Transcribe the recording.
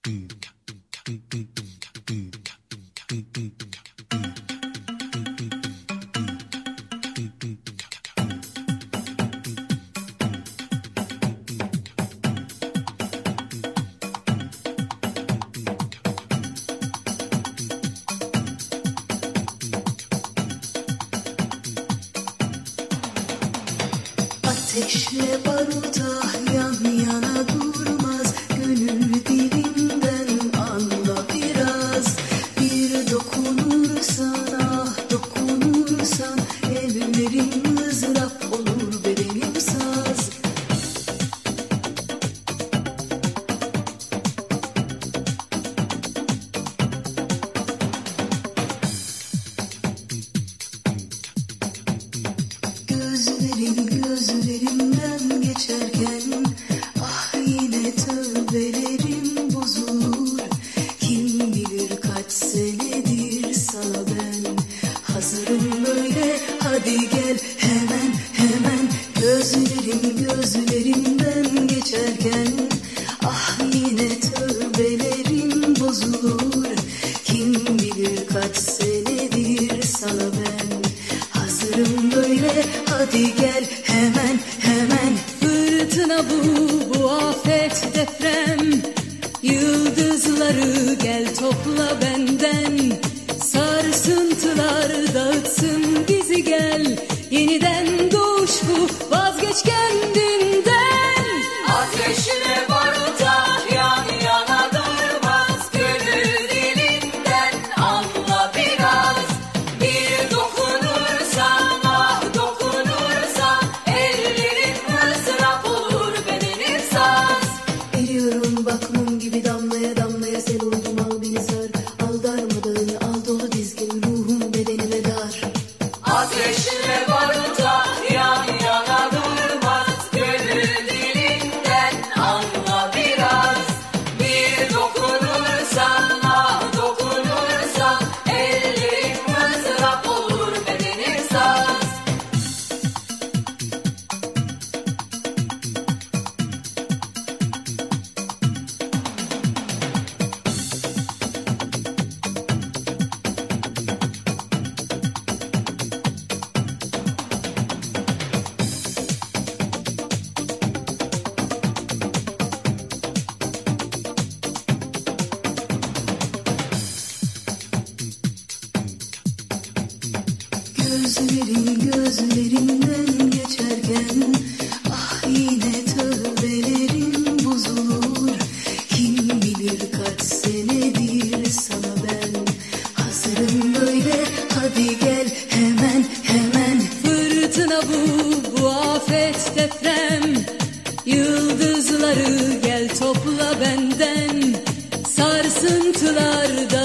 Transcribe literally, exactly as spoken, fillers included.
Ateşle baruta yan yana durmaz, gönül dilinden anla biraz. Bir dokunursan, ah dokunursan, ellerin mızrap olur bedenim saz. Gözlerim gözlerimden geçerken, ah yine tövbelerim bozulur. Kim bilir kaç senedir sana ben hazırım böyle, hadi gel hemen hemen. Gözlerim gözlerimden geçerken, ah yine tövbelerim bozulur. Kim bilir kaç senedir sana ben hazırım böyle, hadi gel hemen hemen. Fırtına bu, bu afet deprem, yıldızları gel topla benden. Sarsıntılar dağıtsın bizi, gel yeniden doğuş bu, vazgeç kendinden. Ateşle baruta yan yana durmaz, gönül dilinden anla biraz. Bir dokunursan, ah dokunursan, ellerin mızrap olur bedenin saz. Eriyorum bak mum gibi, damlaya damlaya sel oldum, al beni sar. Al darmadağını, al dolu dizgin, ruhum bedenime dar. Ateşle baruta yan yana durmaz, gönül dilinden anla biraz. Bir dokunursan, ah dokunursan, ellerin mızrap olur bedenin saz. Gözlerim gözlerimden geçerken, ah yine tövbelerim bozulur. Kim bilir kaç senedir sana ben hazırım böyle, hadi gel hemen hemen. Fırtına bu, bu afet deprem, yıldızları gel topla benden. Sarsıntılar